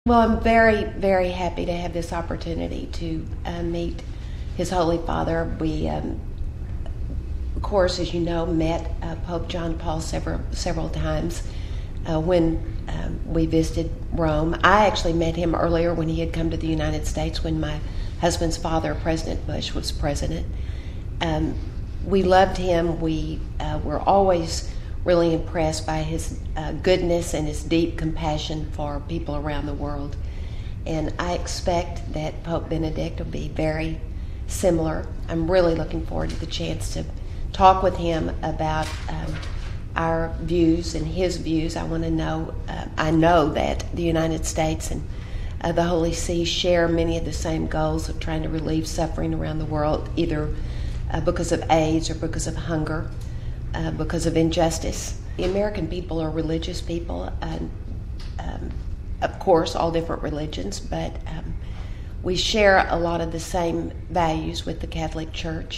Well, I'm very, very happy to have this opportunity to meet His Holy Father. We, of course, as you know, met Pope John Paul several times when we visited Rome. I actually met him earlier when he had come to the United States when my husband's father, President Bush, was president. We loved him. We were always really impressed by his goodness and his deep compassion for people around the world. And I expect that Pope Benedict will be very similar. I'm really looking forward to the chance to talk with him about our views and his views. I know that the United States and the Holy See share many of the same goals of trying to relieve suffering around the world, either because of AIDS or because of hunger, because of injustice. The American people are religious people, of course, all different religions, but we share a lot of the same values with the Catholic Church.